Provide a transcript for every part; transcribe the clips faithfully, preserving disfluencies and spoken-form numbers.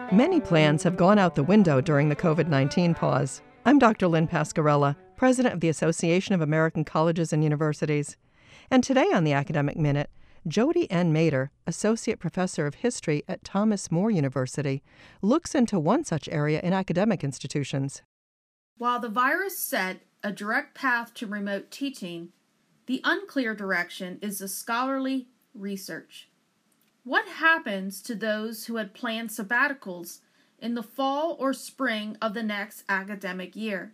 Many plans have gone out the window during the covid nineteen pause. I'm Doctor Lynn Pasquarella, president of the Association of American Colleges and Universities. And today on the Academic Minute, Jody N. Mader, associate professor of history at Thomas More University, looks into one such area in academic institutions. While the virus set a direct path to remote teaching, the unclear direction is the scholarly research. What happens to those who had planned sabbaticals in the fall or spring of the next academic year?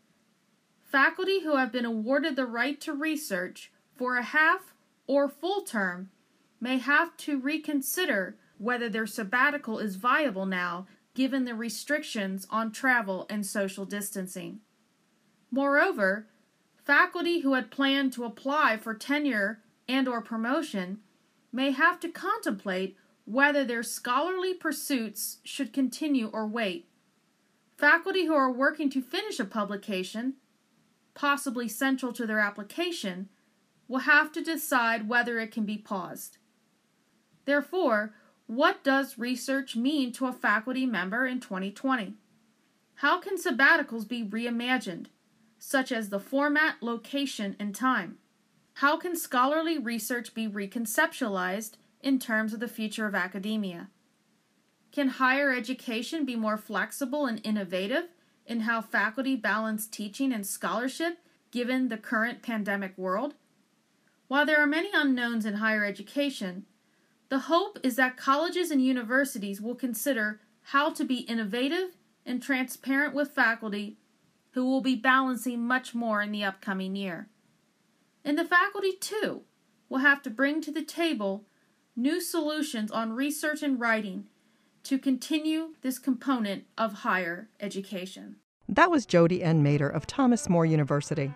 Faculty who have been awarded the right to research for a half or full term may have to reconsider whether their sabbatical is viable now, given the restrictions on travel and social distancing. Moreover, faculty who had planned to apply for tenure and or promotion may have to contemplate whether their scholarly pursuits should continue or wait. Faculty who are working to finish a publication, possibly central to their application, will have to decide whether it can be paused. Therefore, what does research mean to a faculty member in twenty twenty? How can sabbaticals be reimagined, such as the format, location, and time? How can scholarly research be reconceptualized in terms of the future of academia? Can higher education be more flexible and innovative in how faculty balance teaching and scholarship given the current pandemic world? While there are many unknowns in higher education, the hope is that colleges and universities will consider how to be innovative and transparent with faculty who will be balancing much more in the upcoming year. And the faculty, too, will have to bring to the table new solutions on research and writing to continue this component of higher education. That was Jody N. Mader of Thomas More University.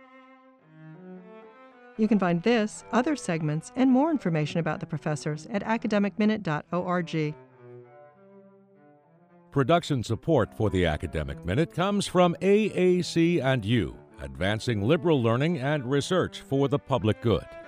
You can find this, other segments, and more information about the professors at academic minute dot org. Production support for the Academic Minute comes from A A C and U, advancing liberal learning and research for the public good.